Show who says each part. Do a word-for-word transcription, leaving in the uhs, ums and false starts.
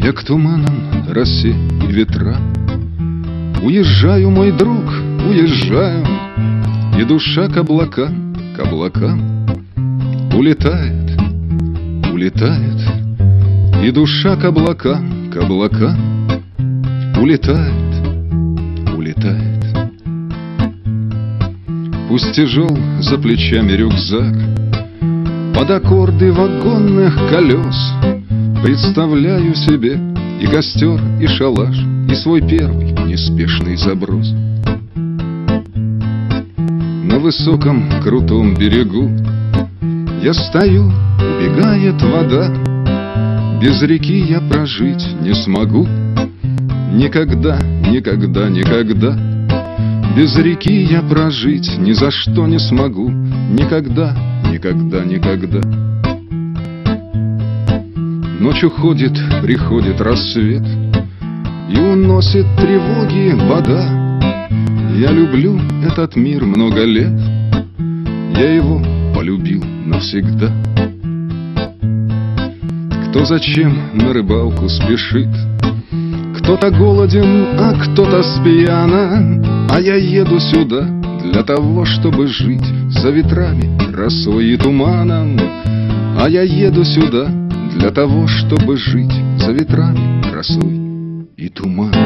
Speaker 1: Я к туманам, росе и ветрам уезжаю, мой друг, уезжаю, и душа к облакам, к облакам улетает, улетает, и душа к облакам, к облакам улетает, улетает. Пусть тяжел за плечами рюкзак, под аккорды вагонных колес представляю себе и костер, и шалаш, и свой первый неспешный заброс. На высоком крутом берегу я стою, убегает вода. Без реки я прожить не смогу. Никогда, никогда, никогда. Без реки я прожить ни за что не смогу. Никогда, никогда, никогда. Ночь уходит, приходит рассвет, и уносит тревоги вода. Я люблю этот мир много лет, я его полюбил навсегда. Кто зачем на рыбалку спешит, кто-то голоден, а кто-то спьяна, а я еду сюда для того, чтобы жить за ветрами, росой и туманом. А я еду сюда для того, чтобы жить за ветрами, росой и туманом.